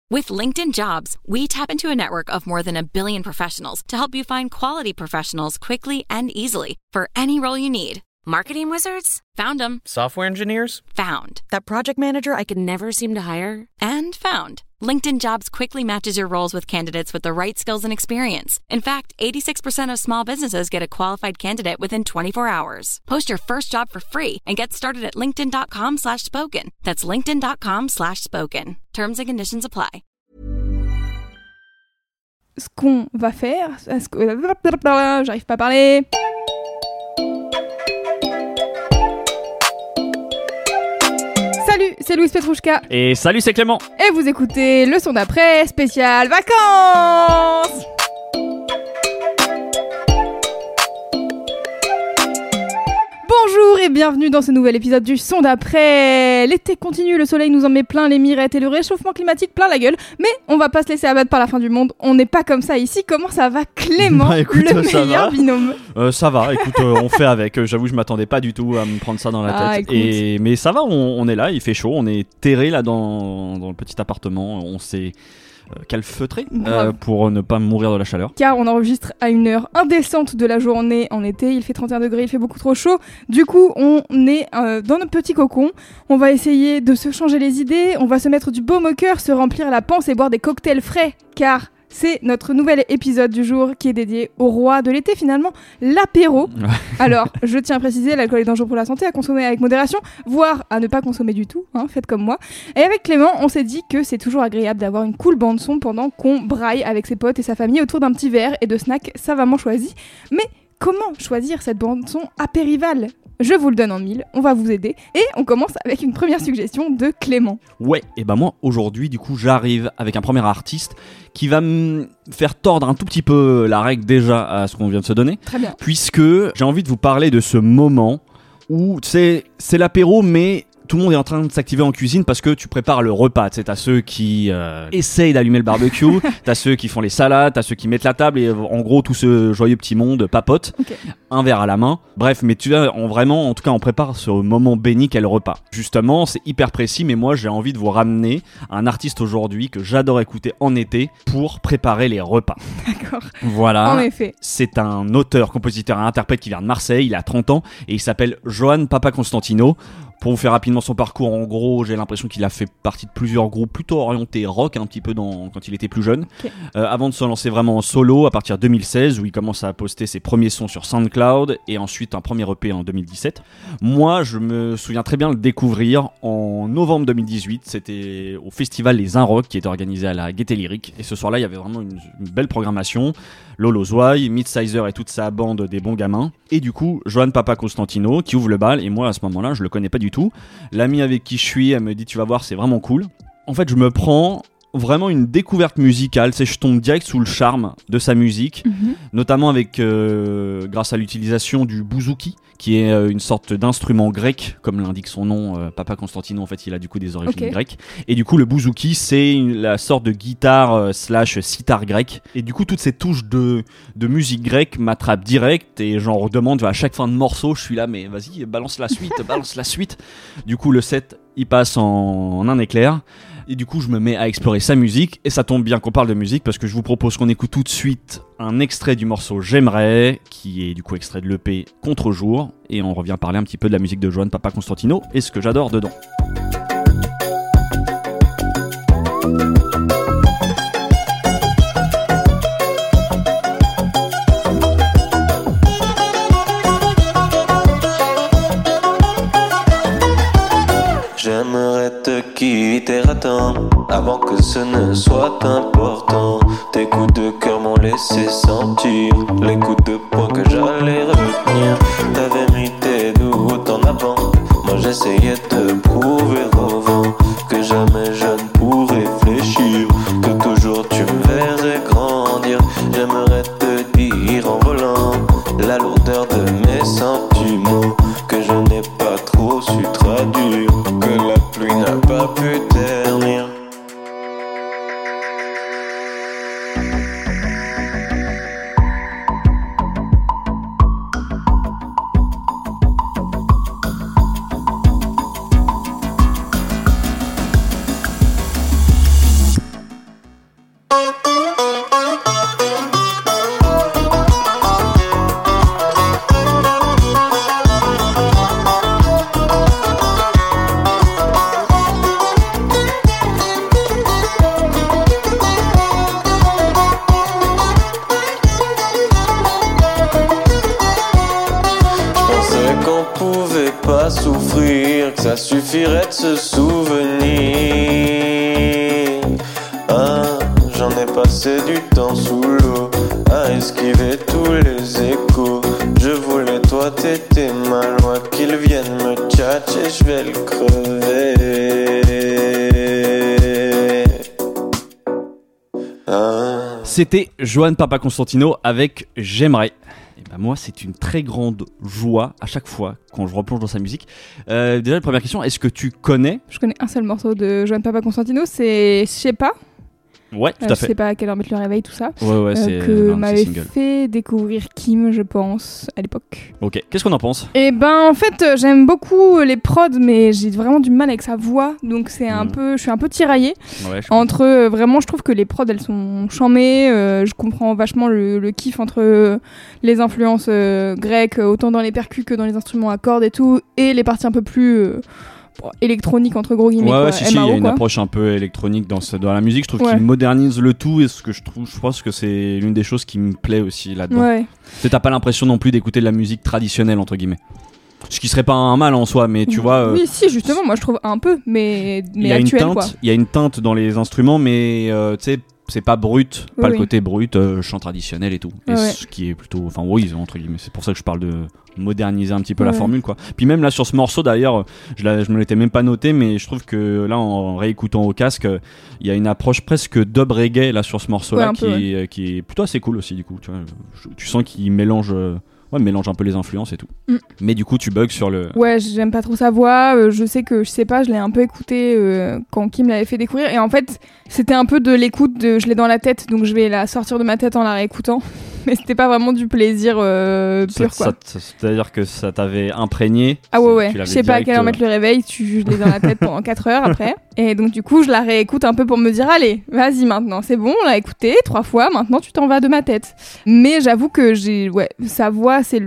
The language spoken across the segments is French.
With LinkedIn Jobs, we tap into a network of more than 1 billion professionals to help you find quality professionals quickly and easily for any role you need. Marketing wizards? Found them. Software engineers? Found. That project manager I could never seem to hire? And found. LinkedIn Jobs quickly matches your roles with candidates with the right skills and experience. In fact, 86% of small businesses get a qualified candidate within 24 hours. Post your first job for free and get started at linkedin.com/spoken. That's linkedin.com/spoken. Terms and conditions apply. Ce qu'on va faire... J'arrive pas à parler... Salut, c'est Louise Petrouchka. Et salut, c'est Clément. Et vous écoutez le son d'après spécial vacances. Bonjour et bienvenue dans ce nouvel épisode du son d'après. L'été continue, le soleil nous en met plein les mirettes et le réchauffement climatique plein la gueule. Mais on va pas se laisser abattre par la fin du monde. On n'est pas comme ça ici. Comment ça va, Clément, écoute, le meilleur binôme? Ça va, écoute, on fait avec. J'avoue, je m'attendais pas du tout à me prendre ça dans la tête. Mais ça va, on est là, il fait chaud. On est terré là dans le petit appartement. On s'est... calfeutré pour ne pas mourir de la chaleur. Car on enregistre à une heure indécente de la journée en été, il fait 31 degrés, il fait beaucoup trop chaud. Du coup, on est dans notre petit cocon. On va essayer de se changer les idées, on va se mettre du baume au cœur, se remplir la panse et boire des cocktails frais. Car c'est notre nouvel épisode du jour qui est dédié au roi de l'été finalement, l'apéro. Alors, je tiens à préciser, l'alcool est dangereux pour la santé, à consommer avec modération, voire à ne pas consommer du tout, faites comme moi. Et avec Clément, on s'est dit que c'est toujours agréable d'avoir une cool bande-son pendant qu'on braille avec ses potes et sa famille autour d'un petit verre et de snacks savamment choisis. Mais comment choisir cette bande-son apérivale ? Je vous le donne en mille, on va vous aider. Et on commence avec une première suggestion de Clément. Ouais, et ben moi, aujourd'hui, du coup, j'arrive avec un premier artiste qui va me faire tordre un tout petit peu la règle déjà à ce qu'on vient de se donner. Très bien. Puisque j'ai envie de vous parler de ce moment où, c'est l'apéro, mais... tout le monde est en train de s'activer en cuisine parce que tu prépares le repas. Tu sais, t'as ceux qui essayent d'allumer le barbecue, t'as ceux qui font les salades, t'as ceux qui mettent la table et en gros tout ce joyeux petit monde papote, okay. Un verre à la main. Bref, mais tu vois, en tout cas, on prépare ce moment béni qu'est le repas. Justement, c'est hyper précis, mais moi j'ai envie de vous ramener un artiste aujourd'hui que j'adore écouter en été pour préparer les repas. D'accord. Voilà. En effet. C'est un auteur, compositeur et interprète qui vient de Marseille, il a 30 ans et il s'appelle Johan Papakonstantino. Pour vous faire rapidement son parcours, en gros, j'ai l'impression qu'il a fait partie de plusieurs groupes plutôt orientés rock, un petit peu quand il était plus jeune. Okay. Avant de se lancer vraiment en solo à partir de 2016, où il commence à poster ses premiers sons sur SoundCloud et ensuite un premier EP en 2017. Moi, je me souviens très bien le découvrir en novembre 2018. C'était au festival Les Inrocks qui était organisé à la Gaîté Lyrique. Et ce soir-là, il y avait vraiment une belle programmation. Lolo Zouaï, Midsizer et toute sa bande des bons gamins. Et du coup, Johan Papakonstantino qui ouvre le bal. Et moi, à ce moment-là, je le connais pas du tout. L'amie avec qui je suis, elle me dit tu vas voir, c'est vraiment cool. En fait, je me prends vraiment une découverte musicale, je tombe direct sous le charme de sa musique, notamment avec grâce à l'utilisation du bouzouki, qui est une sorte d'instrument grec, comme l'indique son nom. Papakonstantino, en fait, il a du coup des origines grecques. Et du coup, le bouzouki, c'est la sorte de guitare / sitar grec. Et du coup, toutes ces touches de musique grecque m'attrapent direct et j'en redemande à chaque fin de morceau. Je suis là, mais vas-y, balance la suite, balance la suite. Du coup, le set, il passe en un éclair. Et du coup, je me mets à explorer sa musique. Et ça tombe bien qu'on parle de musique parce que je vous propose qu'on écoute tout de suite un extrait du morceau J'aimerais, qui est du coup extrait de l'EP Contre-jour. Et on revient parler un petit peu de la musique de Johan Papakonstantino et ce que j'adore dedans. J'aimerais te quitter à temps, avant que ce ne soit important. Tes coups de cœur m'ont laissé sentir les coups de poing que j'allais retenir. T'avais mis tes doutes en avant, moi j'essayais de prouver au vent que jamais je ne pourrais fléchir, que toujours tu me verrais grandir. J'aimerais te dire en volant la lourdeur de mes sentiments, que je n'ai pas trop su traduire, que la pluie n'a pas pu ternir. ça suffirait de se souvenir. Ah, j'en ai passé du temps sous l'eau à esquiver tous les échos. Je voulais toi, t'étais ma loi, qu'ils viennent me tchatcher, je vais le crever. Ah. C'était Johan Papa Constantino avec J'aimerais. Et ben moi, c'est une très grande joie à chaque fois quand je replonge dans sa musique. Déjà, la première question, est-ce que tu connais ? Je connais un seul morceau de Johan Papa Constantino, c'est Je sais pas. Ouais, tout à Je fait. sais pas à quelle heure mettre le réveil, tout ça. Ouais, c'est que un de ses m'avait singles. fait découvrir Kim, je pense, à l'époque. Ok, qu'est-ce qu'on en pense ? Et ben en fait j'aime beaucoup les prods, mais j'ai vraiment du mal avec sa voix, donc c'est un peu, je suis un peu tiraillée Ouais, entre vraiment je trouve que les prods elles sont charmées, je comprends vachement le kiff entre les influences grecques, autant dans les percus que dans les instruments à cordes et tout, et les parties un peu plus électronique entre gros guillemets. Ouais, quoi, si, il y a MAO, une quoi. approche un peu électronique dans la musique. Je trouve Ouais. qu'il modernise le tout, et ce que je pense que c'est l'une des choses qui me plaît aussi là-dedans. Ouais. T'as pas l'impression non plus d'écouter de la musique traditionnelle entre guillemets. Ce qui serait pas un mal en soi, mais tu vois. Oui, si justement, moi je trouve un peu, mais Il y a actuel une quoi. teinte, il y a une teinte dans les instruments, mais tu sais, c'est pas brut, pas Oui, le oui. côté brut, chant traditionnel et tout. Et Ouais. ce qui est plutôt, enfin oui, entre guillemets. C'est pour ça que je parle de moderniser un petit peu la Ouais. formule, quoi. Puis même là sur ce morceau d'ailleurs, je me l'étais même pas noté, mais je trouve que là en réécoutant au casque, il y a une approche presque dub reggae là sur ce morceau-là, Ouais, un peu, qui est plutôt assez cool aussi du coup. Tu vois, tu sens qu'il mélange. Mélange un peu les influences et tout. Mm. Mais du coup, tu bugs sur le. Ouais, j'aime pas trop sa voix. Je sais que, je sais pas, je l'ai un peu écouté quand Kim l'avait fait découvrir. Et en fait, c'était un peu de l'écoute, je l'ai dans la tête, donc je vais la sortir de ma tête en la réécoutant. Mais c'était pas vraiment du plaisir pur, quoi. C'est-à-dire que ça t'avait imprégné. Ah ouais, tu je l'avais sais pas à direct, quelle heure mettre le réveil, je l'ai dans la tête pendant 4 heures après. Et donc du coup, je la réécoute un peu pour me dire, allez, vas-y maintenant, c'est bon, on l'a écouté 3 fois, maintenant tu t'en vas de ma tête. Mais j'avoue que sa voix, c'est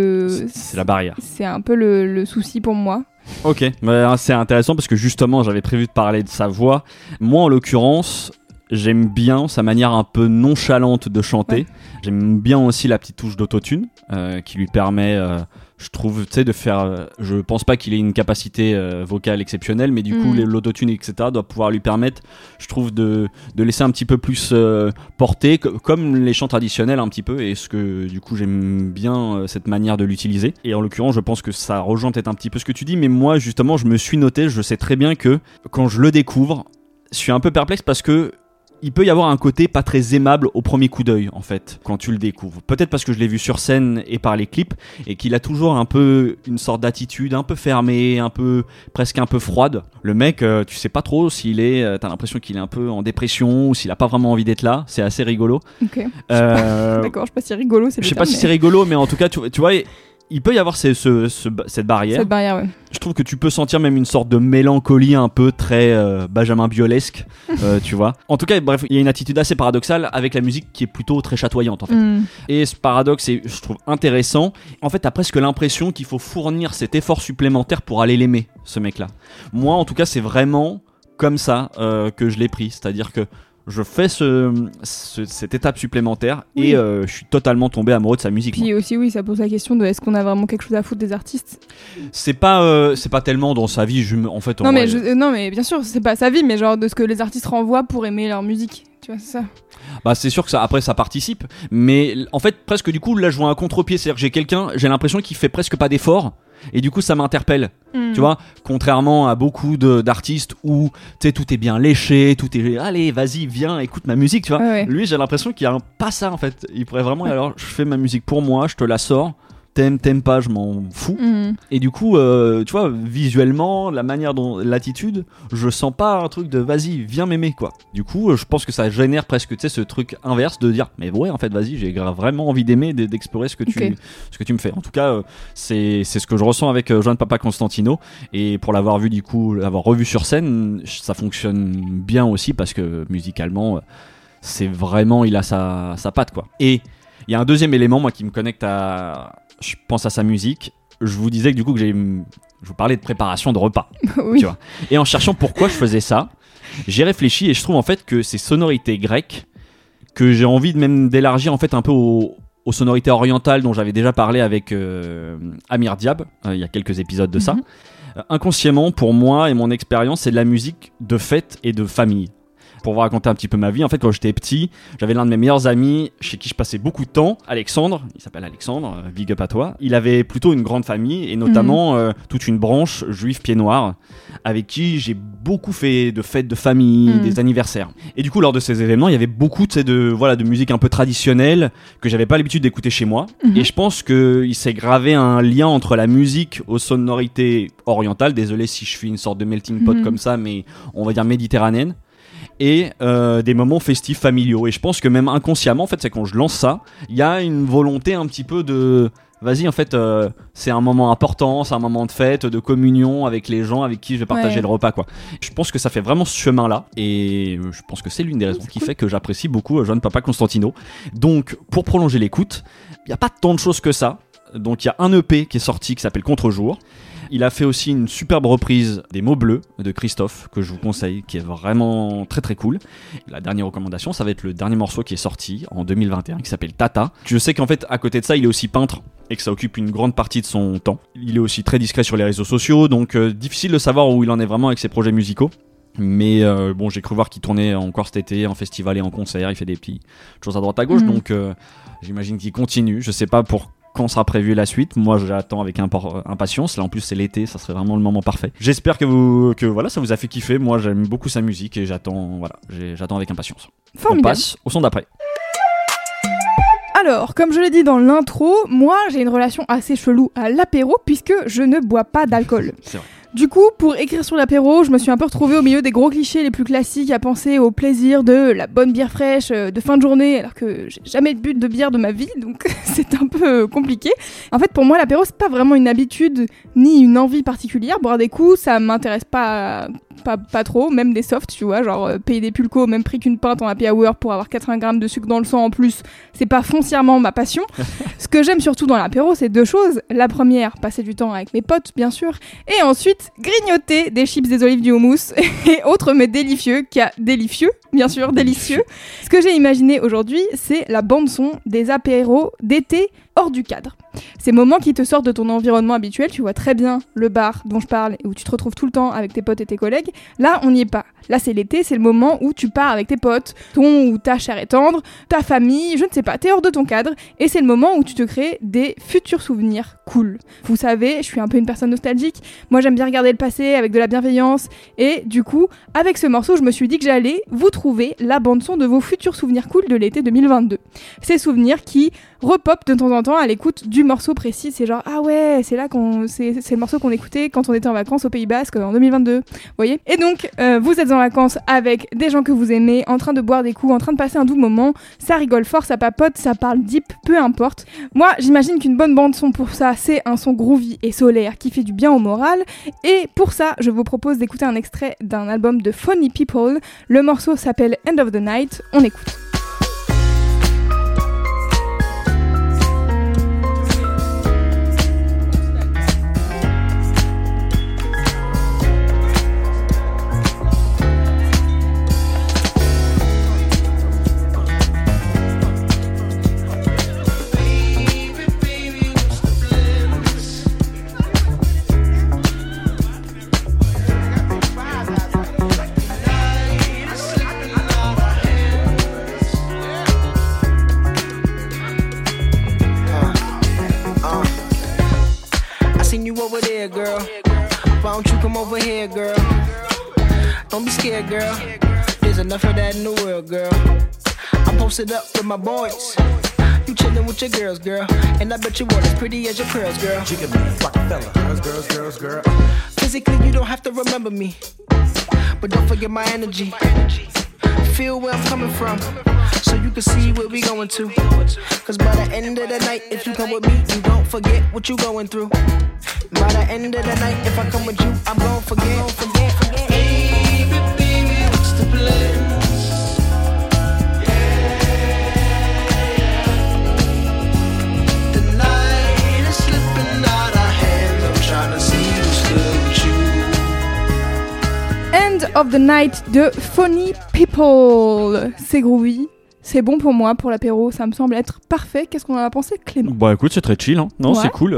la barrière. C'est un peu le souci pour moi. Ok, c'est intéressant parce que justement, j'avais prévu de parler de sa voix. Moi, en l'occurrence, j'aime bien sa manière un peu nonchalante de chanter. Ouais. J'aime bien aussi la petite touche d'autotune qui lui permet, je trouve, tu sais, de faire. Je pense pas qu'il ait une capacité vocale exceptionnelle, mais du coup, l'autotune, etc., doit pouvoir lui permettre, je trouve, de laisser un petit peu plus porter, comme les chants traditionnels un petit peu. Et ce que, du coup, j'aime bien cette manière de l'utiliser. Et en l'occurrence, je pense que ça rejoint peut-être un petit peu ce que tu dis, mais moi, justement, je me suis noté, je sais très bien que quand je le découvre, je suis un peu perplexe parce que il peut y avoir un côté pas très aimable au premier coup d'œil, en fait, quand tu le découvres. Peut-être parce que je l'ai vu sur scène et par les clips, et qu'il a toujours un peu une sorte d'attitude un peu fermée, presque un peu froide. Le mec, tu sais pas trop t'as l'impression qu'il est un peu en dépression, ou s'il a pas vraiment envie d'être là. C'est assez rigolo. Ok. D'accord, je sais pas si rigolo, c'est le Je sais terme, pas si mais- c'est rigolo, mais en tout cas, tu vois, il peut y avoir cette barrière. Cette barrière, ouais. Je trouve que tu peux sentir même une sorte de mélancolie un peu très Benjamin Biolesque, tu vois. En tout cas, bref, il y a une attitude assez paradoxale avec la musique qui est plutôt très chatoyante, en fait. Et ce paradoxe est, je trouve, intéressant. En fait, t'as presque l'impression qu'il faut fournir cet effort supplémentaire pour aller l'aimer, ce mec-là. Moi, en tout cas, c'est vraiment comme ça que je l'ai pris. C'est-à-dire que je fais cette étape supplémentaire et je suis totalement tombé amoureux de sa musique. Puis aussi, oui, ça pose la question de est-ce qu'on a vraiment quelque chose à foutre des artistes. C'est pas tellement dans sa vie. En fait, Non mais bien sûr, c'est pas sa vie, mais genre de ce que les artistes renvoient pour aimer leur musique. Tu vois, c'est ça. Bah c'est sûr que après ça participe, mais en fait presque du coup là je vois un contre-pied, c'est-à-dire que j'ai l'impression qu'il fait presque pas d'efforts. Et du coup ça m'interpelle, tu vois, contrairement à beaucoup d'artistes où tu sais tout est bien léché, tout est allez vas-y viens écoute ma musique, tu vois. Ouais. Lui j'ai l'impression qu'il y a pas ça en fait, il pourrait vraiment alors je fais ma musique pour moi, je te la sors, t'aimes pas je m'en fous. Et du coup tu vois visuellement la manière dont l'attitude, je sens pas un truc de vas-y viens m'aimer quoi. Du coup je pense que ça génère presque tu sais ce truc inverse de dire mais ouais en fait vas-y j'ai vraiment envie d'aimer, d'explorer ce que tu me fais. En tout cas c'est ce que je ressens avec Johan Papa Constantino, et pour l'avoir vu du coup l'avoir revu sur scène ça fonctionne bien aussi parce que musicalement c'est vraiment il a sa patte quoi. Et il y a un deuxième élément moi qui me connecte je pense à sa musique. Je vous disais que du coup je vous parlais de préparation de repas. Oui. Tu vois. Et en cherchant pourquoi je faisais ça, j'ai réfléchi et je trouve en fait que ces sonorités grecques que j'ai envie de même d'élargir en fait un peu aux sonorités orientales dont j'avais déjà parlé avec Amir Diab il y a quelques épisodes de ça. Inconsciemment, pour moi et mon expérience, c'est de la musique de fête et de famille. Pour vous raconter un petit peu ma vie, en fait, quand j'étais petit, j'avais l'un de mes meilleurs amis chez qui je passais beaucoup de temps, Alexandre, il s'appelle Alexandre, big up à toi. Il avait plutôt une grande famille et notamment toute une branche juive pieds noirs avec qui j'ai beaucoup fait de fêtes de famille, des anniversaires. Et du coup, lors de ces événements, il y avait beaucoup de musique un peu traditionnelle que j'avais pas l'habitude d'écouter chez moi. Et je pense qu'il s'est gravé un lien entre la musique aux sonorités orientales, désolé si je fais une sorte de melting pot comme ça, mais on va dire méditerranéenne, et des moments festifs familiaux. Et je pense que même inconsciemment, en fait, c'est quand je lance ça, il y a une volonté un petit peu de... Vas-y, en fait, c'est un moment important, c'est un moment de fête, de communion avec les gens avec qui je vais partager le repas, quoi. Je pense que ça fait vraiment ce chemin-là, et je pense que c'est l'une des raisons qui fait que j'apprécie beaucoup Johan Papa Constantino. Donc, pour prolonger l'écoute, il n'y a pas tant de choses que ça. Donc, il y a un EP qui est sorti qui s'appelle Contre-jour. Il a fait aussi une superbe reprise des Mots Bleus de Christophe, que je vous conseille, qui est vraiment très très cool. La dernière recommandation, ça va être le dernier morceau qui est sorti en 2021, qui s'appelle Tata. Je sais qu'en fait, à côté de ça, il est aussi peintre, et que ça occupe une grande partie de son temps. Il est aussi très discret sur les réseaux sociaux, donc difficile de savoir où il en est vraiment avec ses projets musicaux. Mais bon, j'ai cru voir qu'il tournait encore cet été en festival et en concert, il fait des petites choses à droite à gauche, donc j'imagine qu'il continue. Je sais pas pour quand sera prévue la suite. Moi, j'attends avec impatience. Là, en plus, c'est l'été, ça serait vraiment le moment parfait. J'espère que voilà, ça vous a fait kiffer. Moi, j'aime beaucoup sa musique et j'attends avec impatience. Formidable. On passe au son d'après. Alors, comme je l'ai dit dans l'intro, moi, j'ai une relation assez chelou à l'apéro puisque je ne bois pas d'alcool. C'est vrai. Du coup, pour écrire sur l'apéro, je me suis un peu retrouvée au milieu des gros clichés les plus classiques à penser au plaisir de la bonne bière fraîche de fin de journée, alors que j'ai jamais bu de bière de ma vie, donc c'est un peu compliqué. En fait, pour moi, l'apéro, c'est pas vraiment une habitude ni une envie particulière. Boire des coups, ça m'intéresse pas trop, même des softs, tu vois, genre payer des pulcos au même prix qu'une pinte en happy hour pour avoir 80 grammes de sucre dans le sang en plus, c'est pas foncièrement ma passion. Ce que j'aime surtout dans l'apéro, c'est deux choses. La première, passer du temps avec mes potes, bien sûr, et ensuite grignoter des chips, des olives, du houmous et autres mais délicieux, bien sûr, délicieux. Ce que j'ai imaginé aujourd'hui, c'est la bande-son des apéros d'été hors du cadre. Ces moments qui te sortent de ton environnement habituel, tu vois très bien le bar dont je parle et où tu te retrouves tout le temps avec tes potes et tes collègues. Là, on n'y est pas. Là, c'est l'été, c'est le moment où tu pars avec tes potes, ton ou ta chair et tendre, ta famille, je ne sais pas, t'es hors de ton cadre et c'est le moment où tu te crées des futurs souvenirs cool. Vous savez, je suis un peu une personne nostalgique. Moi, j'aime bien regarder le passé avec de la bienveillance et du coup, avec ce morceau, je me suis dit que j'allais vous trouver la bande-son de vos futurs souvenirs cool de l'été 2022. Ces souvenirs qui repopent de temps en temps à l'écoute du morceau précis, c'est genre ah ouais, c'est le morceau qu'on écoutait quand on était en vacances au Pays Basque en 2022, vous voyez. Et donc vous êtes en vacances avec des gens que vous aimez, en train de boire des coups, en train de passer un doux moment, ça rigole fort, ça papote, ça parle deep, peu importe. Moi, j'imagine qu'une bonne bande son pour ça, c'est un son groovy et solaire qui fait du bien au moral. Et pour ça, je vous propose d'écouter un extrait d'un album de Funny People. Le morceau s'appelle End of the Night. On écoute. Girl, why don't you come over here, girl? Don't be scared, girl. There's enough of that in the world, girl. I'm posted up with my boys. You chillin' with your girls, girl. And I bet you are as pretty as your pearls, girl. Jigga me, Rockefeller, girls. Physically, you don't have to remember me, but don't forget my energy. Feel where I'm coming from, so you can see where we going to. Cause by the end of the night, if you come with me, you don't forget what you going through. By the end of the night, if I come with you, I'm gon' forget. Baby, what's the plan? The night is slipping out our hands. I'm trying to see who's good with you. End of the Night de Funny People. C'est groovy, c'est bon pour moi, pour l'apéro, ça me semble être parfait. Qu'est-ce qu'on en a pensé, Clément ? Bah écoute, c'est très chill, hein. Non, Ouais. c'est cool.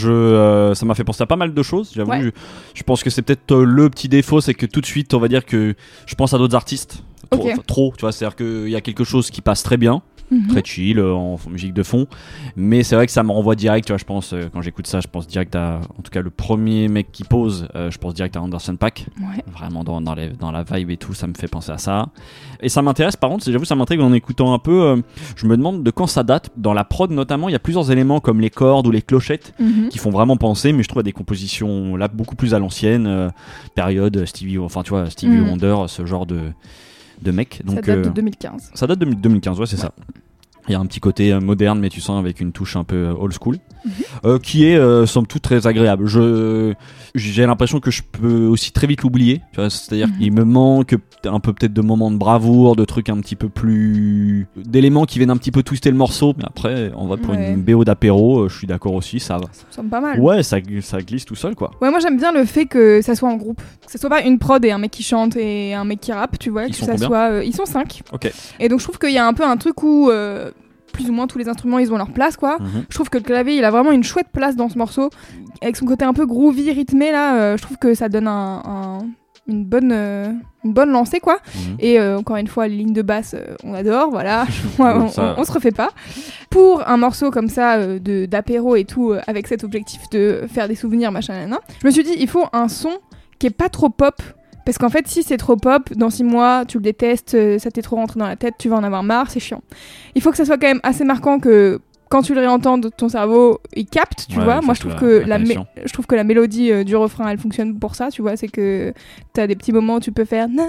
Ça m'a fait penser à pas mal de choses. J'avoue, Ouais. je pense que c'est peut-être le petit défaut, c'est que tout de suite, on va dire que je pense à d'autres artistes. Ok. Trop, tu vois, c'est-à-dire qu'il y a quelque chose qui passe très bien. Très chill en musique de fond, mais c'est vrai que ça me renvoie direct, tu vois, je pense quand j'écoute ça, je pense direct à, en tout cas le premier mec qui pose, je pense direct à Anderson .Paak, Ouais. vraiment dans la vibe et tout, ça me fait penser à ça. Et ça m'intéresse, par contre, j'avoue, ça m'intrigue en écoutant un peu, je me demande de quand ça date. Dans la prod notamment, il y a plusieurs éléments comme les cordes ou les clochettes qui font vraiment penser, mais je trouve à des compositions là beaucoup plus à l'ancienne, période Stevie Wonder, ce genre de mec. Donc, Ça date de 2015. ça date de 2015, ouais, c'est ça. Il y a un petit côté moderne, mais tu sens avec une touche un peu old school, qui est somme toute très agréable. J'ai l'impression que je peux aussi très vite l'oublier, tu vois, c'est-à-dire qu'il me manque un peu peut-être de moments de bravoure, de trucs un petit peu plus, d'éléments qui viennent un petit peu twister le morceau. Mais après, en vrai, pour Ouais. une BO d'apéro, je suis d'accord aussi, ça va. Ça me semble pas mal. Ouais, ça glisse tout seul, quoi. Ouais, moi j'aime bien le fait que ça soit en groupe. Que ça soit pas une prod et un mec qui chante et un mec qui rappe, tu vois. Ils que sont ça combien soit. Ils sont 5. Ok. Et donc je trouve qu'il y a un peu un truc où plus ou moins tous les instruments ils ont leur place, quoi. Je trouve que le clavier il a vraiment une chouette place dans ce morceau. Avec son côté un peu groovy, rythmé là, je trouve que ça donne une bonne lancée, quoi. Et encore une fois, les lignes de basse, on adore, voilà. on se refait pas. Pour un morceau comme ça, d'apéro et tout, avec cet objectif de faire des souvenirs, machin, nanana, je me suis dit, il faut un son qui est pas trop pop. Parce qu'en fait, si c'est trop pop, dans 6 mois, tu le détestes, ça t'est trop rentré dans la tête, tu vas en avoir marre, c'est chiant. Il faut que ça soit quand même assez marquant que quand tu le réentends, ton cerveau, il capte, tu vois. Moi, je trouve que la mélodie du refrain, elle fonctionne pour ça, tu vois. C'est que t'as des petits moments où tu peux faire na,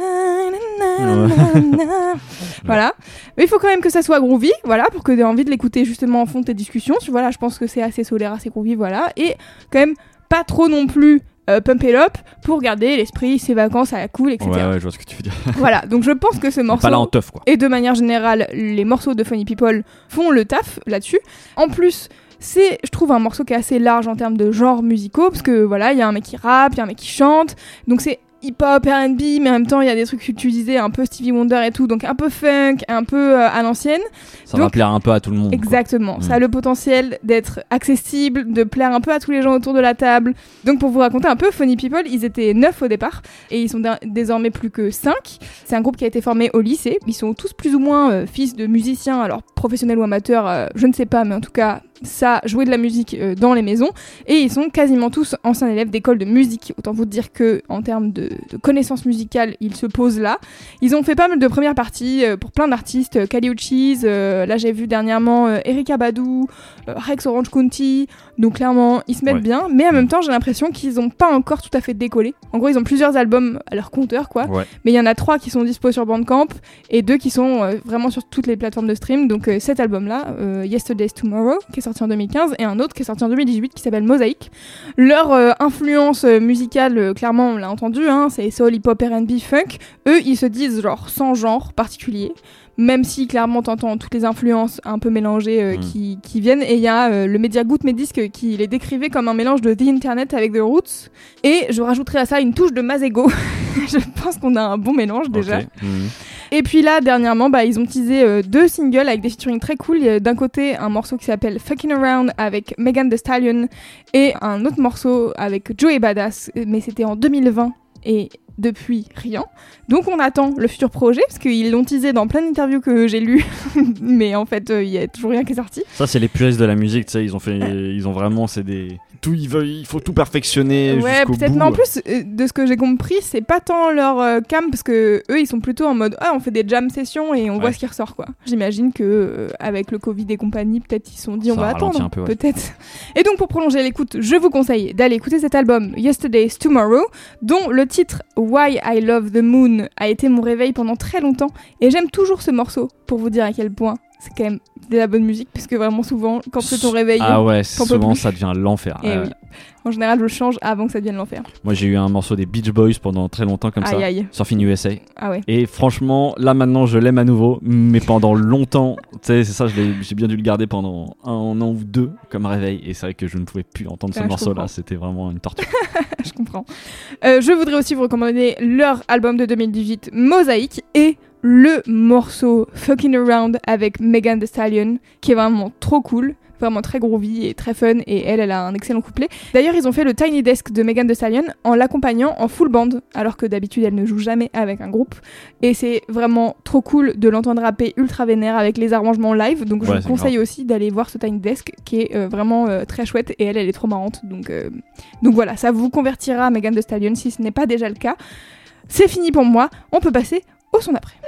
na, na, na, na. Voilà. Mais il faut quand même que ça soit groovy, voilà, pour que t'aies envie de l'écouter justement en fond de tes discussions. Tu vois, là, je pense que c'est assez solaire, assez groovy, voilà. Et quand même pas trop non plus pump it up pour garder l'esprit, ses vacances à la cool, etc. Ouais, je vois ce que tu veux dire. Voilà, donc je pense que ce morceau... Pas là en teuf, quoi. Et de manière générale, les morceaux de Funny People font le taf là-dessus. En plus, c'est, je trouve, un morceau qui est assez large en termes de genres musicaux, parce que voilà, il y a un mec qui rappe, il y a un mec qui chante, donc c'est hip-hop, R&B, mais en même temps, il y a des trucs que tu disais, un peu Stevie Wonder et tout, donc un peu funk, un peu à l'ancienne. Ça va plaire un peu à tout le monde. Exactement. Ça a le potentiel d'être accessible, de plaire un peu à tous les gens autour de la table. Donc, pour vous raconter un peu, Funny People, ils étaient 9 au départ, et ils sont désormais plus que 5. C'est un groupe qui a été formé au lycée. Ils sont tous plus ou moins fils de musiciens, alors professionnels ou amateurs, je ne sais pas, mais en tout cas, ça jouer de la musique dans les maisons, et ils sont quasiment tous anciens élèves d'école de musique. Autant vous dire que en termes de connaissances musicales, ils se posent là. Ils ont fait pas mal de premières parties pour plein d'artistes, Kali Uchis, là j'ai vu dernièrement Erykah Badu, Rex Orange County, donc clairement ils se mettent bien, mais en même temps j'ai l'impression qu'ils ont pas encore tout à fait décollé. En gros ils ont plusieurs albums à leur compteur, quoi, mais il y en a 3 qui sont dispo sur Bandcamp et 2 qui sont vraiment sur toutes les plateformes de stream. Donc cet album là, Yesterday's Tomorrow, qui est sorti en 2015, et un autre qui est sorti en 2018 qui s'appelle Mosaic. Leur influence musicale, clairement on l'a entendu, hein, c'est soul, hip-hop, R&B, funk. Eux ils se disent genre sans genre particulier, même si clairement t'entends toutes les influences un peu mélangées qui viennent. Et il y a le média Good Medisc qui les décrivait comme un mélange de The Internet avec The Roots, et je rajouterai à ça une touche de Masego. Je pense qu'on a un bon mélange déjà. Et puis là, dernièrement, ils ont teasé 2 singles avec des featuring très cool. Il y a d'un côté un morceau qui s'appelle Fucking Around avec Megan Thee Stallion, et un autre morceau avec Joey Badass, mais c'était en 2020 et depuis rien. Donc on attend le futur projet, parce qu'ils l'ont teasé dans plein d'interviews que j'ai lues, mais en fait il y a toujours rien qui est sorti. Ça c'est les puristes de la musique, tu sais, ils ont vraiment, c'est des tout, il faut tout perfectionner jusqu'au bout. Mais en plus de ce que j'ai compris, c'est pas tant leur cam, parce que eux ils sont plutôt en mode on fait des jam sessions et on voit ce qui ressort, quoi. J'imagine que avec le Covid et compagnie, peut-être ils se sont dit on va attendre, peut-être. Et donc pour prolonger l'écoute, je vous conseille d'aller écouter cet album Yesterday's Tomorrow, dont le titre Why I Love the Moon a été mon réveil pendant très longtemps, et j'aime toujours ce morceau pour vous dire à quel point c'est quand même de la bonne musique, parce que vraiment souvent quand c'est ton réveil, souvent ça devient l'enfer. Oui. En général je change avant que ça devienne l'enfer. Moi j'ai eu un morceau des Beach Boys pendant très longtemps comme ça, Surfing USA. Et franchement là maintenant je l'aime à nouveau, mais pendant longtemps, tu sais, c'est ça, j'ai bien dû le garder pendant 1 an ou 2 comme réveil, et c'est vrai que je ne pouvais plus entendre ce morceau là, c'était vraiment une torture. Je comprends. Je voudrais aussi vous recommander leur album de 2018 Mosaic, et le morceau Fucking Around avec Megan Thee Stallion, qui est vraiment trop cool, vraiment très groovy et très fun, et elle a un excellent couplet. D'ailleurs, ils ont fait le Tiny Desk de Megan Thee Stallion en l'accompagnant en full band, alors que d'habitude elle ne joue jamais avec un groupe, et c'est vraiment trop cool de l'entendre rapper ultra vénère avec les arrangements live, donc je vous conseille aussi d'aller voir ce Tiny Desk qui est vraiment très chouette, et elle est trop marrante, donc voilà, ça vous convertira à Megan Thee Stallion si ce n'est pas déjà le cas. C'est fini pour moi, on peut passer au son d'après.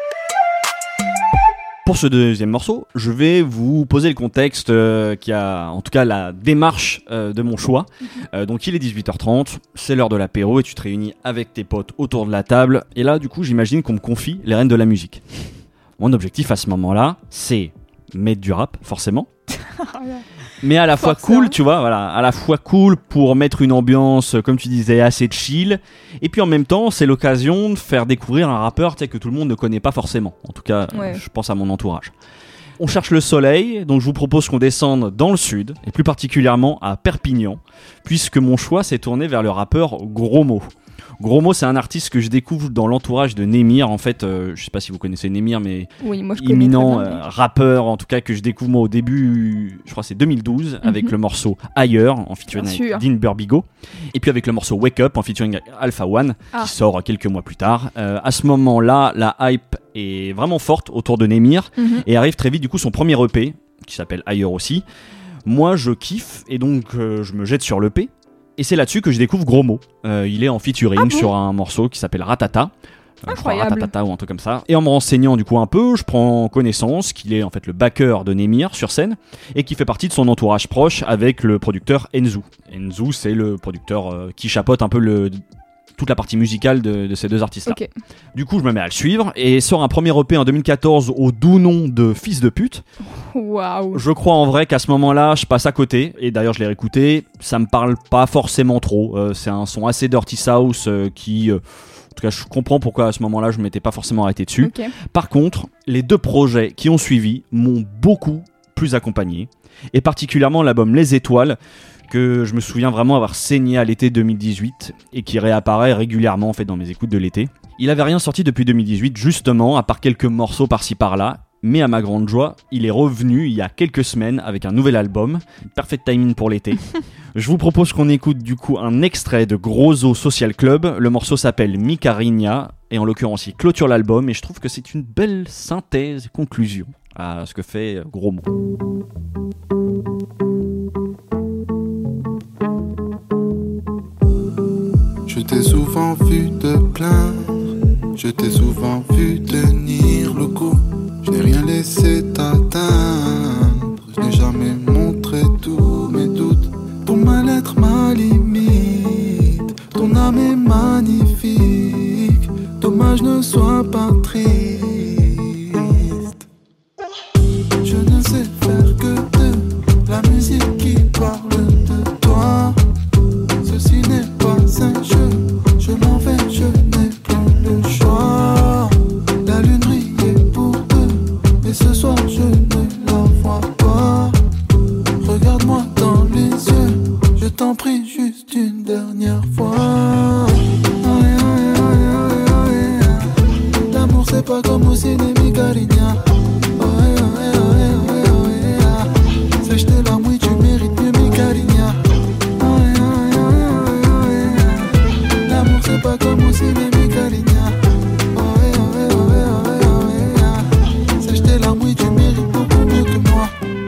Pour ce deuxième morceau, je vais vous poser le contexte qui a, en tout cas, la démarche de mon choix. Donc il est 18h30, c'est l'heure de l'apéro et tu te réunis avec tes potes autour de la table. Et là, du coup, j'imagine qu'on me confie les rênes de la musique. Mon objectif à ce moment-là, c'est mettre du rap, forcément. Mais à la fois cool, tu vois, voilà, à la fois cool pour mettre une ambiance, comme tu disais, assez chill. Et puis en même temps, c'est l'occasion de faire découvrir un rappeur, tu sais, que tout le monde ne connaît pas forcément. En tout cas, je pense à mon entourage. On cherche le soleil, donc je vous propose qu'on descende dans le sud, et plus particulièrement à Perpignan, puisque mon choix s'est tourné vers le rappeur Gros Mo. Gros Mo, c'est un artiste que je découvre dans l'entourage de Némir. En fait, je sais pas si vous connaissez Némir, mais oui, moi, je éminent rappeur, en tout cas que je découvre moi au début, je crois que c'est 2012, avec le morceau Ailleurs, en featuring avec Dean Burbigo, et puis avec le morceau Wake Up, en featuring avec Alpha One, qui sort quelques mois plus tard. À ce moment-là, la hype est vraiment forte autour de Némir, et arrive très vite du coup son premier EP, qui s'appelle Ailleurs aussi. Moi, je kiffe, et donc je me jette sur l'EP. Et c'est là-dessus que je découvre Gros Mo. Il est en featuring sur un morceau qui s'appelle Ratata. Incroyable. Ratata ou un truc comme ça. Et en me renseignant du coup un peu, je prends connaissance qu'il est en fait le backer de Némir sur scène et qui fait partie de son entourage proche avec le producteur Enzu. Enzu, c'est le producteur qui chapeaute un peu toute la partie musicale de ces deux artistes-là. Okay. Du coup, je me mets à le suivre et sort un premier EP en 2014 au doux nom de Fils de pute. Waouh. Je crois en vrai qu'à ce moment-là, je passe à côté. Et d'ailleurs, je l'ai réécouté. Ça me parle pas forcément trop. C'est un son assez dirty south qui... en tout cas, je comprends pourquoi à ce moment-là, je m'étais pas forcément arrêté dessus. Okay. Par contre, les deux projets qui ont suivi m'ont beaucoup plus accompagné. Et particulièrement l'album Les Étoiles, que je me souviens vraiment avoir saigné à l'été 2018 et qui réapparaît régulièrement en fait dans mes écoutes de l'été. Il avait rien sorti depuis 2018 justement, à part quelques morceaux par-ci par-là, mais à ma grande joie, il est revenu il y a quelques semaines avec un nouvel album, perfect timing pour l'été. Je vous propose qu'on écoute du coup un extrait de Gros Os Social Club, le morceau s'appelle Mi Cariña, et en l'occurrence il clôture l'album, et je trouve que c'est une belle synthèse, conclusion à ce que fait Gros Mo. Je t'ai souvent vu te plaindre, je t'ai souvent vu tenir le coup. Je n'ai rien laissé t'atteindre, je n'ai jamais montré tous mes doutes. Ton mal-être, ma limite, ton âme est magnifique. Dommage ne sois pas triste. Je ne sais faire que de la musique qui parle de toi. Ceci n'est pas un jeu, je m'en vais, je n'ai plus le choix. La lune brillait pour deux, et ce soir je ne la vois pas. Regarde-moi dans les yeux, je t'en prie juste une dernière fois. L'amour c'est pas comme au ciné, mi cariña. C'est jeter la mouille, tu mérites mieux, mi cariña. L'amour c'est pas comme au ciné, mi cariña. C'est jeter la mouille, tu mérites beaucoup mieux que moi.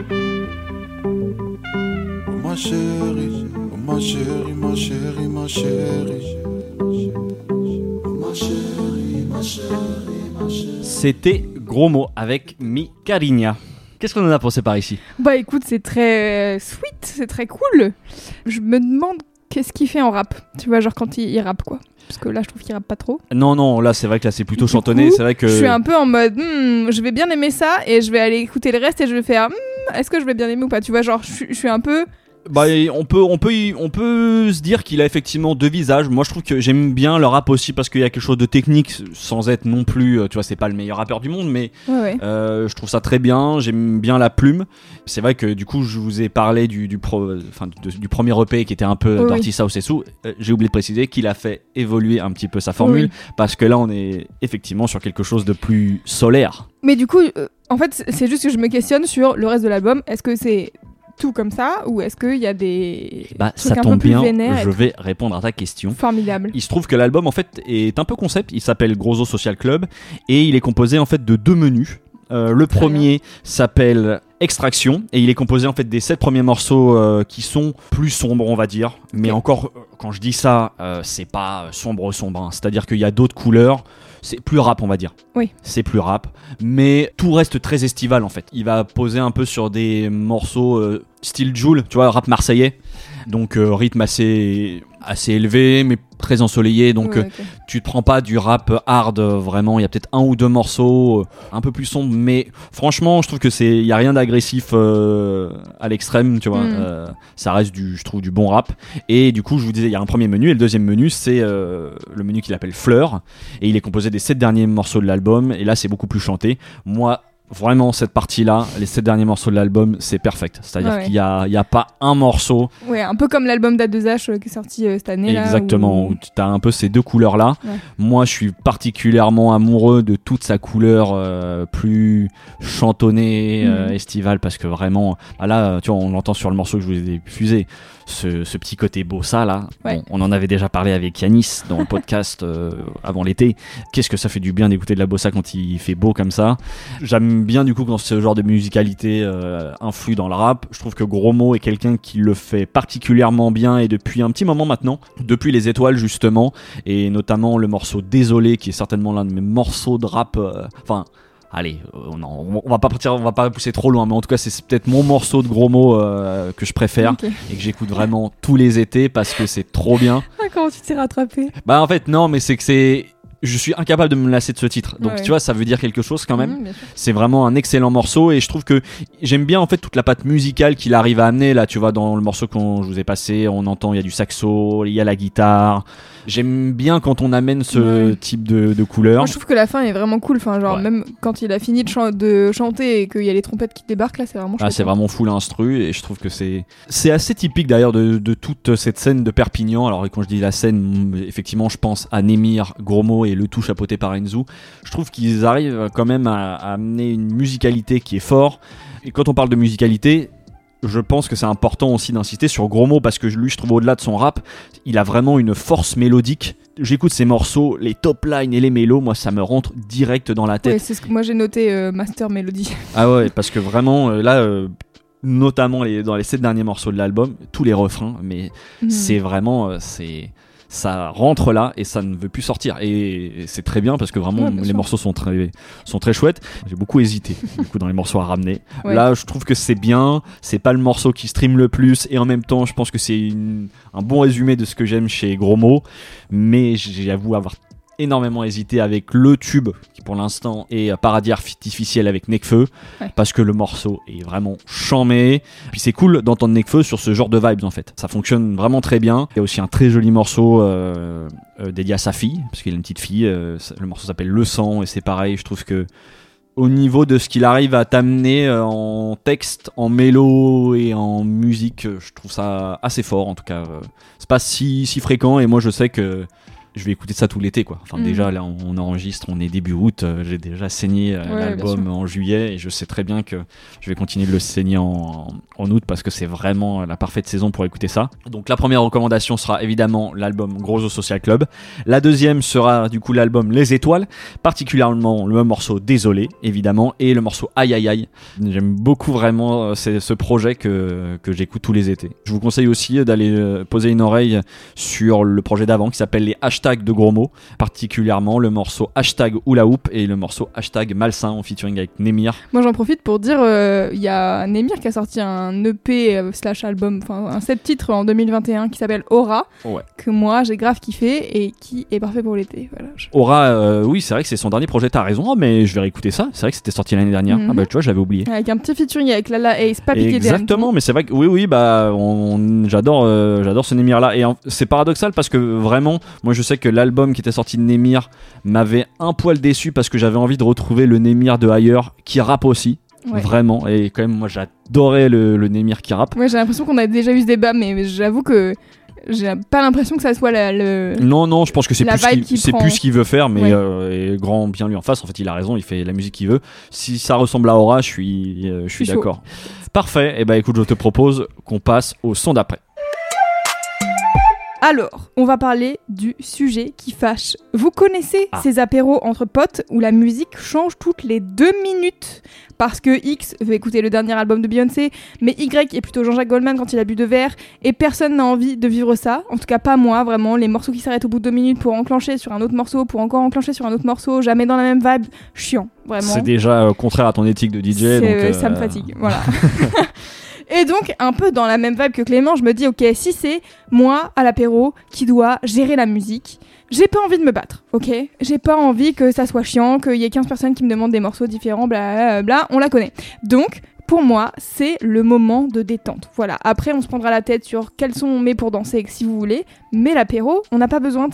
Oh ma chérie, oh ma chérie, ma chérie, ma chérie. Oh ma chérie, ma chérie, ma chérie. C'était Gros Mo avec Mi Cariña. Qu'est-ce qu'on en a pensé par ici ? Bah écoute, c'est très sweet, c'est très cool. Je me demande qu'est-ce qu'il fait en rap. Tu vois, genre quand il rappe quoi. Parce que là, je trouve qu'il rappe pas trop. Non, là, c'est vrai que là, c'est plutôt chantonné. Du coup, c'est vrai que je suis un peu en mode, je vais bien aimer ça et je vais aller écouter le reste et je vais faire, est-ce que je vais bien aimer ou pas ? Tu vois, genre, je suis un peu On peut se dire qu'il a effectivement deux visages. Moi je trouve que j'aime bien le rap aussi parce qu'il y a quelque chose de technique sans être non plus, tu vois, c'est pas le meilleur rappeur du monde, mais je trouve ça très bien. J'aime bien la plume. C'est vrai que du coup je vous ai parlé du premier EP qui était un peu Dirty South et Sous. J'ai oublié de préciser qu'il a fait évoluer un petit peu sa formule parce que là on est effectivement sur quelque chose de plus solaire. Mais du coup, en fait, c'est juste que je me questionne sur le reste de l'album. Est-ce que c'est tout comme ça ou est-ce qu'il y a des ça tombe bien, je vais répondre à ta question. Formidable. Il se trouve que l'album en fait est un peu concept. Il s'appelle Grosso Social Club et il est composé en fait de 2 menus. Le premier s'appelle Extraction et il est composé en fait des 7 premiers morceaux qui sont plus sombres, on va dire. Mais encore, quand je dis ça, c'est pas sombre, hein. C'est-à-dire qu'il y a d'autres couleurs. C'est plus rap, on va dire. Oui. C'est plus rap, mais tout reste très estival en fait. Il va poser un peu sur des morceaux style Jul, tu vois, rap marseillais. Donc rythme assez élevé, mais très ensoleillé. Donc tu te prends pas du rap hard vraiment. Il y a peut-être 1 ou 2 morceaux un peu plus sombres, mais franchement, je trouve que il y a rien d'agressif à l'extrême, tu vois. Ça reste je trouve du bon rap. Et du coup, je vous disais, il y a un premier menu et le deuxième menu, c'est le menu qu'il appelle Fleur, et il est composé des 7 derniers morceaux de l'album. Et là, c'est beaucoup plus chanté. Moi, vraiment, cette partie-là, les 7 derniers morceaux de l'album, c'est perfect. C'est-à-dire qu'il y a pas un morceau. Ouais, un peu comme l'album d'A2H qui est sorti cette année. Exactement, où tu as un peu ces 2 couleurs-là. Ouais. Moi, je suis particulièrement amoureux de toute sa couleur plus chantonnée, estivale, parce que vraiment, là, tu vois, on l'entend sur le morceau que je vous ai diffusé. Ce petit côté bossa là, bon, on en avait déjà parlé avec Yanis dans le podcast avant l'été. Qu'est-ce que ça fait du bien d'écouter de la bossa quand il fait beau comme ça. J'aime bien du coup quand ce genre de musicalité influe dans le rap. Je trouve que Gros Mo est quelqu'un qui le fait particulièrement bien et depuis un petit moment maintenant, depuis Les Étoiles justement, et notamment le morceau Désolé qui est certainement l'un de mes morceaux de rap, allez, on va pas pousser trop loin, mais en tout cas c'est peut-être mon morceau de Gros Mo que je préfère et que j'écoute vraiment tous les étés parce que c'est trop bien. Comment tu t'es rattrapé ? En fait non, mais je suis incapable de me lasser de ce titre. Donc tu vois, ça veut dire quelque chose quand même. C'est vraiment un excellent morceau et je trouve que j'aime bien en fait toute la patte musicale qu'il arrive à amener là, tu vois, dans le morceau que je vous ai passé, on entend il y a du saxo, il y a la guitare. J'aime bien quand on amène ce type de couleur. Moi je trouve que la fin est vraiment cool, enfin genre même quand il a fini de chanter et qu'il y a les trompettes qui débarquent là, c'est vraiment chouette. C'est vraiment full instru et je trouve que c'est assez typique d'ailleurs de toute cette scène de Perpignan. Alors quand je dis la scène, effectivement je pense à Némir, Gros Mo et Le Tout chapeauté par Enzo. Je trouve qu'ils arrivent quand même à amener une musicalité qui est forte. Et quand on parle de musicalité, je pense que c'est important aussi d'insister sur Gros Mo parce que lui, je trouve au-delà de son rap, il a vraiment une force mélodique. J'écoute ses morceaux, les top lines et les mélos, moi ça me rentre direct dans la tête. Ouais, c'est ce que moi j'ai noté Master Melody. Ah ouais, parce que vraiment là, notamment dans les 7 derniers morceaux de l'album, tous les refrains, mais c'est vraiment ça rentre là et ça ne veut plus sortir et c'est très bien parce que vraiment les morceaux sont très chouettes. J'ai beaucoup hésité du coup dans les morceaux à ramener. Là je trouve que c'est bien, c'est pas le morceau qui stream le plus et en même temps je pense que c'est un bon résumé de ce que j'aime chez Gros Mo, mais j'avoue avoir énormément hésité avec le tube qui pour l'instant est Paradis Artificiel avec Nekfeu parce que le morceau est vraiment chamé, puis c'est cool d'entendre Nekfeu sur ce genre de vibes en fait, ça fonctionne vraiment très bien. Il y a aussi un très joli morceau dédié à sa fille parce qu'il a une petite fille, le morceau s'appelle Le Sang et c'est pareil, je trouve que au niveau de ce qu'il arrive à t'amener en texte, en mélo et en musique, je trouve ça assez fort en tout cas. C'est pas si fréquent et moi je sais que je vais écouter ça tout l'été quoi. Enfin déjà là on enregistre, on est début août, j'ai déjà saigné l'album en juillet et je sais très bien que je vais continuer de le saigner en août parce que c'est vraiment la parfaite saison pour écouter ça. Donc la première recommandation sera évidemment l'album Grosso Social Club. La deuxième sera du coup l'album Les Étoiles, particulièrement le morceau Désolé évidemment et le morceau Aïe Aïe Aïe. J'aime beaucoup vraiment ce projet que j'écoute tous les étés. Je vous conseille aussi d'aller poser une oreille sur le projet d'avant qui s'appelle les Hashtags hashtag de gros mots, particulièrement le morceau hashtag Hula Hoop et le morceau hashtag Malsain en featuring avec Némir. Moi j'en profite pour dire, il y a Némir qui a sorti un EP / album, enfin un 7 titres en 2021 qui s'appelle Aura, que moi j'ai grave kiffé et qui est parfait pour l'été. Voilà. Aura, oui c'est vrai que c'est son dernier projet, t'as raison, mais je vais réécouter ça, c'est vrai que c'était sorti l'année dernière. Ah bah tu vois, j'avais oublié. Avec un petit featuring avec Lala Ace, pas piqué des Exactement, mais c'est vrai que oui, bah j'adore ce Némir là, et c'est paradoxal parce que vraiment, moi je sais que l'album qui était sorti de Némir m'avait un poil déçu parce que j'avais envie de retrouver le Némir de ailleurs qui rappe aussi. Ouais. Vraiment, et quand même moi j'adorais le Némir qui rappe. Ouais, j'ai l'impression qu'on a déjà eu ce débat, mais j'avoue que j'ai pas l'impression que ça soit Non, je pense que c'est plus ce qu'il veut faire, mais ouais. Grand bien lui en face. En fait, il a raison, il fait la musique qu'il veut. Si ça ressemble à Aura, je suis d'accord. Parfait, et bah écoute, je te propose qu'on passe au son d'après. Alors, on va parler du sujet qui fâche. Vous connaissez ces apéros entre potes où la musique change toutes les 2 minutes parce que X veut écouter le dernier album de Beyoncé, mais Y est plutôt Jean-Jacques Goldman quand il a bu 2 verres, et personne n'a envie de vivre ça. En tout cas, pas moi, vraiment. Les morceaux qui s'arrêtent au bout de 2 minutes pour enclencher sur un autre morceau, pour encore enclencher sur un autre morceau, jamais dans la même vibe. Chiant, vraiment. C'est déjà contraire à ton éthique de DJ. Donc, ça me fatigue, voilà. Et donc, un peu dans la même vibe que Clément, je me dis, ok, si c'est moi, à l'apéro, qui doit gérer la musique, j'ai pas envie de me battre, ok ? J'ai pas envie que ça soit chiant, qu'il y ait 15 personnes qui me demandent des morceaux différents, blablabla, on la connaît. Donc, pour moi, c'est le moment de détente. Voilà. Après, on se prendra la tête sur quels son on met pour danser, si vous voulez. Mais l'apéro, on n'a pas besoin de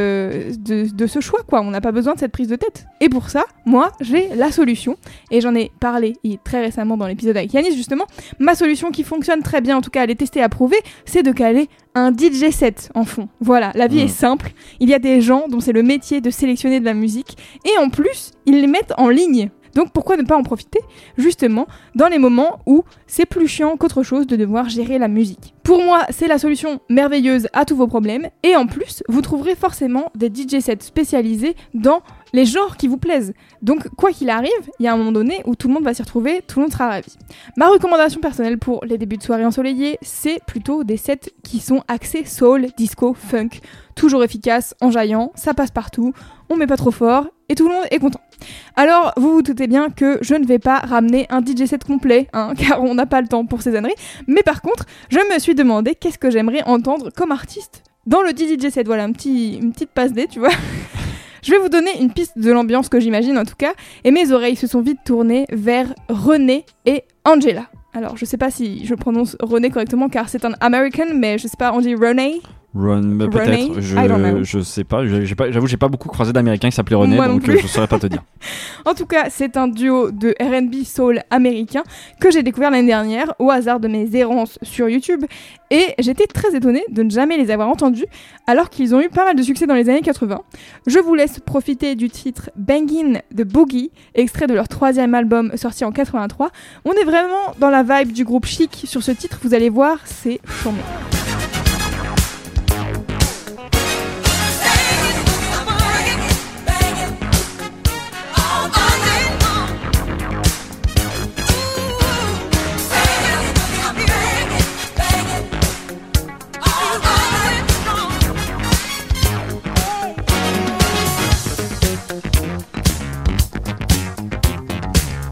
ce choix, quoi. On n'a pas besoin de cette prise de tête. Et pour ça, moi, j'ai la solution. Et j'en ai parlé très récemment dans l'épisode avec Yanis, justement. Ma solution qui fonctionne très bien, en tout cas, elle est testée et approuvée, c'est de caler un DJ set en fond. Voilà, la vie est simple. Il y a des gens dont c'est le métier de sélectionner de la musique. Et en plus, ils les mettent en ligne. Donc pourquoi ne pas en profiter, justement, dans les moments où c'est plus chiant qu'autre chose de devoir gérer la musique. Pour moi, c'est la solution merveilleuse à tous vos problèmes, et en plus, vous trouverez forcément des DJ sets spécialisés dans les genres qui vous plaisent. Donc, quoi qu'il arrive, il y a un moment donné où tout le monde va s'y retrouver, tout le monde sera ravi. Ma recommandation personnelle pour les débuts de soirée ensoleillée, c'est plutôt des sets qui sont axés soul, disco, funk, toujours efficaces, enjaillants, ça passe partout, on met pas trop fort, et tout le monde est content. Alors, vous vous doutez bien que je ne vais pas ramener un DJ set complet, car on n'a pas le temps pour ces âneries, mais par contre, je me suis demandé qu'est-ce que j'aimerais entendre comme artiste dans le DJ set. Voilà, une petite passe D, tu vois. Je vais vous donner une piste de l'ambiance que j'imagine en tout cas, et mes oreilles se sont vite tournées vers René et Angela. Alors, je sais pas si je prononce René correctement car c'est un American, mais je sais pas, on dit René. Peut-être, je sais pas, j'avoue j'ai pas beaucoup croisé d'Américains qui s'appelaient René, donc je saurais pas te dire. En tout cas, c'est un duo de R&B soul américain que j'ai découvert l'année dernière au hasard de mes errances sur YouTube, et j'étais très étonnée de ne jamais les avoir entendus alors qu'ils ont eu pas mal de succès dans les années 80. Je vous laisse profiter du titre Bangin' the Boogie, extrait de leur 3e album sorti en 83. On est vraiment dans la vibe du groupe Chic sur ce titre, vous allez voir, c'est charmé.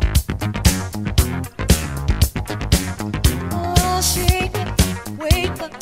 Wait for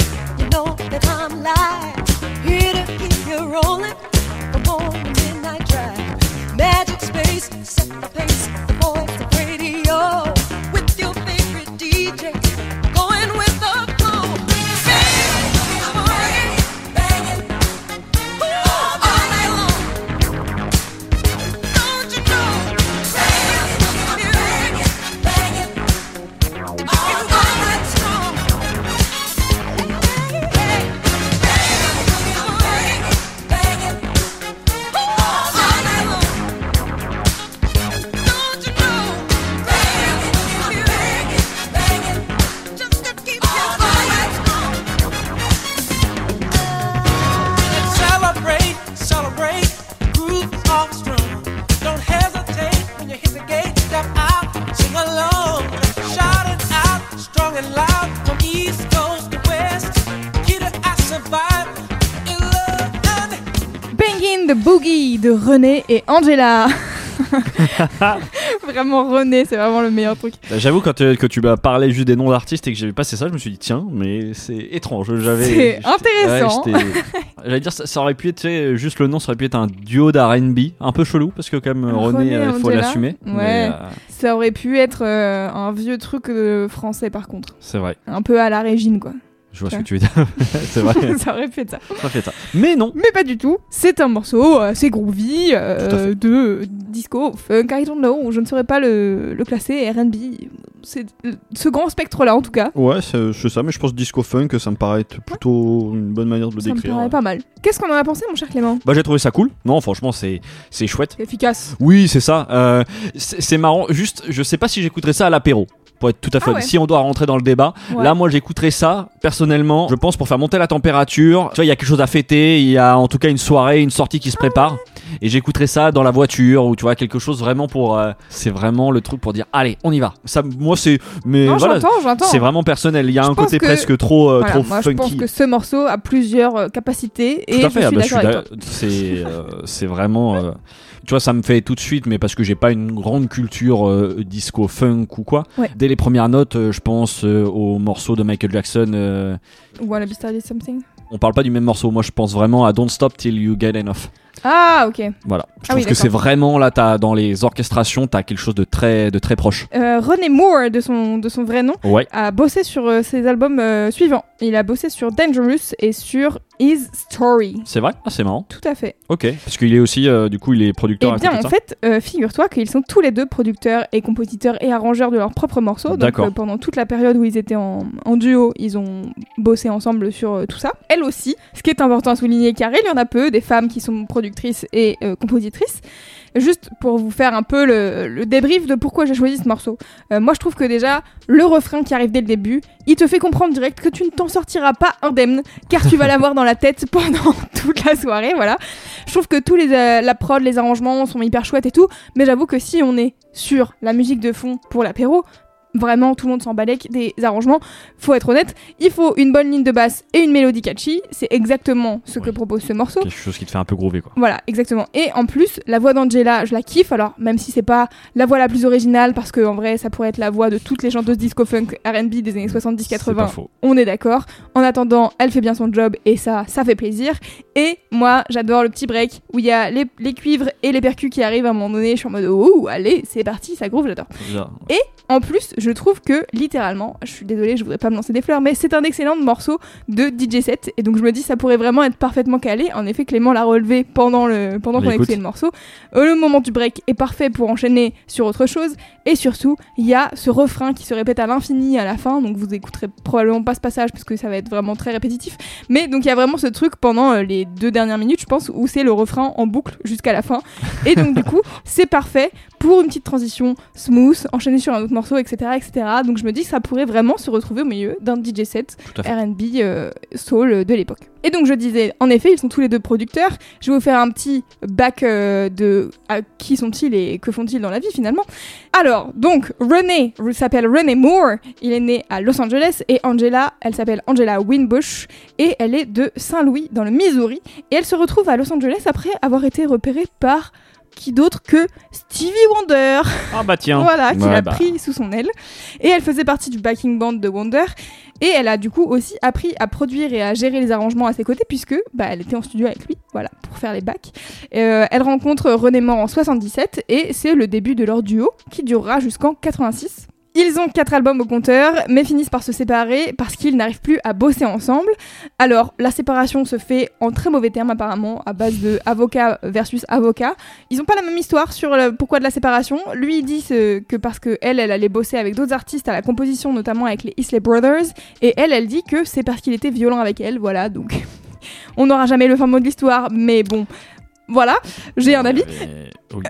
the Boogie de René et Angela. Vraiment René, c'est vraiment le meilleur truc. J'avoue que tu m'as parlé juste des noms d'artistes et que j'avais passé ça, je me suis dit tiens, mais c'est étrange. C'est intéressant. J'allais dire ça aurait pu être, tu sais, juste le nom, ça aurait pu être un duo d'R&B, un peu chelou parce que quand même René, il faut l'assumer. Ouais. Mais, ça aurait pu être un vieux truc français par contre. c'est vrai. Un peu à la Régine quoi. Je vois ce que tu veux dire. C'est vrai. Ça aurait pu être ça. Ça fait ça. Mais non. Mais pas du tout. C'est un morceau assez groovy de disco, funk, I don't know. Je ne saurais pas le classer. R&B, c'est ce grand spectre-là en tout cas. Ouais, c'est ça. Mais je pense disco funk, ça me paraît être plutôt une bonne manière de le décrire. Ça me paraît pas mal. Qu'est-ce qu'on en a pensé, mon cher Clément ? Bah j'ai trouvé ça cool. Non, franchement, c'est chouette. C'est efficace. Oui, c'est ça. C'est marrant. Juste, je sais pas si j'écouterais ça à l'apéro. Pour être tout à fait honnête. Ouais. Si on doit rentrer dans le débat, là moi j'écouterais ça personnellement, je pense pour faire monter la température. Tu vois, il y a quelque chose à fêter, il y a en tout cas une soirée, une sortie qui se prépare. Et j'écouterais ça dans la voiture ou tu vois quelque chose vraiment pour c'est vraiment le truc pour dire allez, on y va. Ça moi c'est mais non, voilà, j'entends. C'est vraiment personnel, il y a un côté que, presque trop voilà, trop moi, funky. Je pense que ce morceau a plusieurs capacités et tout à fait, je suis d'accord avec toi. C'est vraiment tu vois, ça me fait tout de suite, mais parce que j'ai pas une grande culture disco funk ou quoi. Ouais. Dès les premières notes, je pense au morceau de Michael Jackson. Wanna Be Started Something. On parle pas du même morceau. Moi, je pense vraiment à Don't Stop Till You Get Enough. Ah, ok. Voilà. Je trouve que c'est vraiment là, dans les orchestrations, t'as quelque chose de très proche. René Moore, de son vrai nom, a bossé sur ses albums suivants. Il a bossé sur Dangerous et sur His Story. C'est vrai ? Ah, c'est marrant. Tout à fait. Ok. Parce qu'il est aussi, du coup, il est producteur. Eh bien, en fait, figure-toi qu'ils sont tous les deux producteurs et compositeurs et arrangeurs de leurs propres morceaux. Donc, pendant toute la période où ils étaient en duo, ils ont bossé ensemble sur tout ça. Elle aussi, ce qui est important à souligner, car il y en a peu, des femmes qui sont productrices et compositrices. Juste pour vous faire un peu le débrief de pourquoi j'ai choisi ce morceau. Moi, je trouve que déjà, le refrain qui arrive dès le début, il te fait comprendre direct que tu ne t'en sortiras pas indemne, car tu vas l'avoir dans la tête pendant toute la soirée, voilà. Je trouve que tous la prod, les arrangements sont hyper chouettes et tout, mais j'avoue que si on est sur la musique de fond pour l'apéro, vraiment tout le monde s'en balèque des arrangements, faut être honnête, il faut une bonne ligne de basse et une mélodie catchy, c'est exactement ce que propose ce morceau. Quelque chose qui te fait un peu groover quoi. Voilà, exactement. Et en plus, la voix d'Angela, je la kiffe, alors même si c'est pas la voix la plus originale, parce qu'en vrai ça pourrait être la voix de toutes les chanteuses disco funk R&B des années 70-80, on est d'accord. En attendant, elle fait bien son job et ça fait plaisir. Et moi, j'adore le petit break où il y a les cuivres et les percus qui arrivent à un moment donné, je suis en mode oh, allez, c'est parti, ça groove, j'adore. Et en plus, je trouve que littéralement, je suis désolée, je voudrais pas me lancer des fleurs, mais c'est un excellent morceau de DJ set et donc je me dis ça pourrait vraiment être parfaitement calé. En effet, Clément l'a relevé pendant qu'on écoutait le morceau. Le moment du break est parfait pour enchaîner sur autre chose et surtout, il y a ce refrain qui se répète à l'infini à la fin, donc vous écouterez probablement pas ce passage parce que ça va être vraiment très répétitif. Mais donc il y a vraiment ce truc pendant les 2 dernières minutes, je pense, où c'est le refrain en boucle jusqu'à la fin. Et donc du coup, c'est parfait pour une petite transition smooth, enchaîner sur un autre morceau, etc., etc. Donc je me dis que ça pourrait vraiment se retrouver au milieu d'un DJ set R&B soul de l'époque. Et donc je disais, en effet, ils sont tous les deux producteurs. Je vais vous faire un petit back de qui sont-ils et que font-ils dans la vie finalement. Alors, donc René s'appelle René Moore, il est né à Los Angeles et Angela, elle s'appelle Angela Winbush et elle est de Saint-Louis dans le Missouri et elle se retrouve à Los Angeles après avoir été repérée par qui d'autre que Stevie Wonder. Ah bah tiens. Voilà, qui l'a pris sous son aile. Et elle faisait partie du backing band de Wonder. Et elle a du coup aussi appris à produire et à gérer les arrangements à ses côtés puisque elle était en studio avec lui, voilà, pour faire les backs. Elle rencontre René Moore en 77 et c'est le début de leur duo qui durera jusqu'en 86. Ils ont 4 albums au compteur, mais finissent par se séparer parce qu'ils n'arrivent plus à bosser ensemble. Alors, la séparation se fait en très mauvais termes apparemment, à base de avocat versus avocat. Ils n'ont pas la même histoire sur pourquoi de la séparation. Lui, il dit que parce qu'elle allait bosser avec d'autres artistes à la composition, notamment avec les Isley Brothers, et elle dit que c'est parce qu'il était violent avec elle, voilà, donc on n'aura jamais le fin mot de l'histoire, mais bon... Voilà, j'ai un avis. Oui.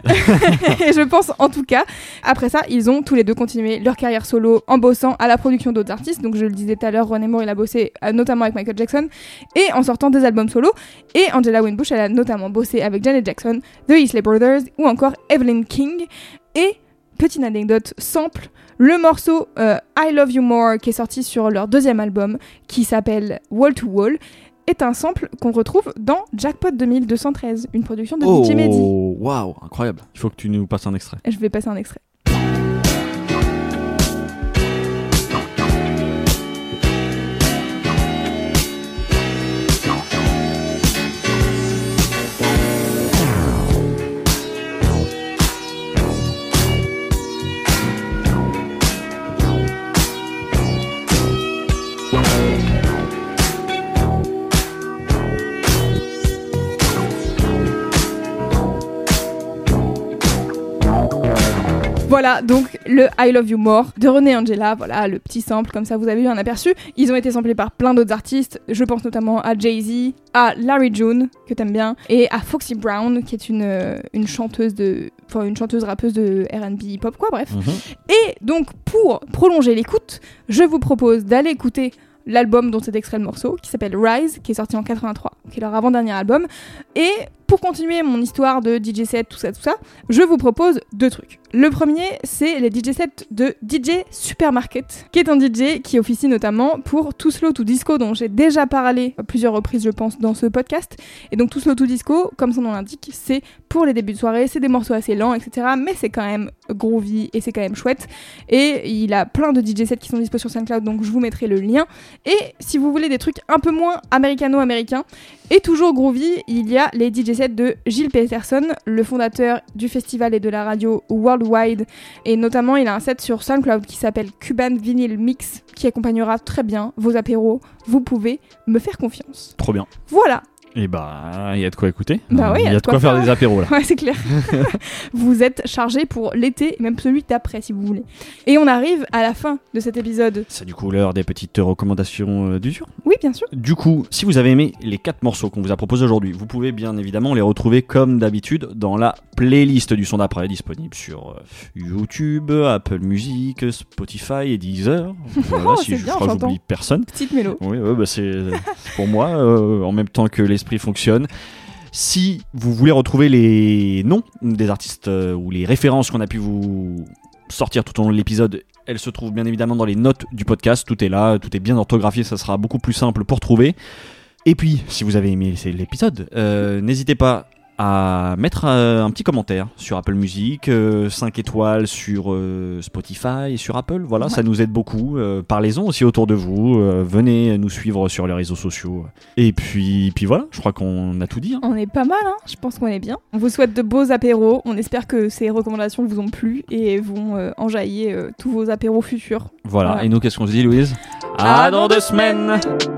Et je pense en tout cas, après ça, ils ont tous les deux continué leur carrière solo en bossant à la production d'autres artistes. Donc je le disais tout à l'heure, René Moore, il a bossé notamment avec Michael Jackson et en sortant des albums solo. Et Angela Winbush, elle a notamment bossé avec Janet Jackson, The Isley Brothers ou encore Evelyn King. Et petite anecdote sample, le morceau I Love You More qui est sorti sur leur 2e album qui s'appelle Wall to Wall. est un sample qu'on retrouve dans Jackpot 2213, une production de DJ Mehdi. Oh, waouh, incroyable. Il faut que tu nous passes un extrait. Et je vais passer un extrait. Voilà, donc le I Love You More de René Angela, voilà le petit sample, comme ça vous avez eu un aperçu. Ils ont été samplés par plein d'autres artistes, je pense notamment à Jay-Z, à Larry June, que t'aimes bien, et à Foxy Brown, qui est une chanteuse rappeuse de R&B hip-hop, quoi, bref. Et donc, pour prolonger l'écoute, je vous propose d'aller écouter l'album dont c'est extrait le morceau, qui s'appelle Rise, qui est sorti en 83, qui est leur avant-dernier album. Et pour continuer mon histoire de DJ set, tout ça, je vous propose 2 trucs. Le premier, c'est les DJ sets de DJ Supermarket, qui est un DJ qui officie notamment pour Too Slow to Disco, dont j'ai déjà parlé à plusieurs reprises, je pense, dans ce podcast. Et donc Too Slow to Disco, comme son nom l'indique, c'est pour les débuts de soirée, c'est des morceaux assez lents, etc. Mais c'est quand même groovy et c'est quand même chouette. Et il a plein de DJ sets qui sont dispo sur SoundCloud, donc je vous mettrai le lien. Et si vous voulez des trucs un peu moins américano-américains, et toujours groovy, il y a les DJ sets de Gilles Peterson, le fondateur du festival et de la radio Worldwide. Et notamment, il a un set sur SoundCloud qui s'appelle Cuban Vinyl Mix, qui accompagnera très bien vos apéros. Vous pouvez me faire confiance. Trop bien. Voilà. Et bah, il y a de quoi écouter. Bah oui, il y a de quoi faire des apéros là. Ouais, c'est clair. Vous êtes chargés pour l'été, même celui d'après si vous voulez. Et on arrive à la fin de cet épisode. C'est du coup l'heure des petites recommandations du jour. Oui, bien sûr. Du coup, si vous avez aimé les 4 morceaux qu'on vous a proposés aujourd'hui, vous pouvez bien évidemment les retrouver comme d'habitude dans la playlist du son d'après, disponible sur YouTube, Apple Music, Spotify et Deezer. Voilà, si je crois que j'oublie personne. Petite mélo. Oui, bah c'est pour moi, en même temps que l'esprit fonctionne. Si vous voulez retrouver les noms des artistes ou les références qu'on a pu vous sortir tout au long de l'épisode, elles se trouvent bien évidemment dans les notes du podcast. Tout est là, tout est bien orthographié, ça sera beaucoup plus simple pour trouver. Et puis, si vous avez aimé l'épisode, n'hésitez pas à mettre un petit commentaire sur Apple Music, 5 étoiles sur Spotify et sur Apple. Voilà, ouais. Ça nous aide beaucoup. Parlez-en aussi autour de vous. Venez nous suivre sur les réseaux sociaux. Et puis voilà, je crois qu'on a tout dit. Hein. On est pas mal, hein. Je pense qu'on est bien. On vous souhaite de beaux apéros. On espère que ces recommandations vous ont plu et vont enjailler tous vos apéros futurs. Voilà. Et nous, qu'est-ce qu'on se dit, Louise ? À dans 2 semaines.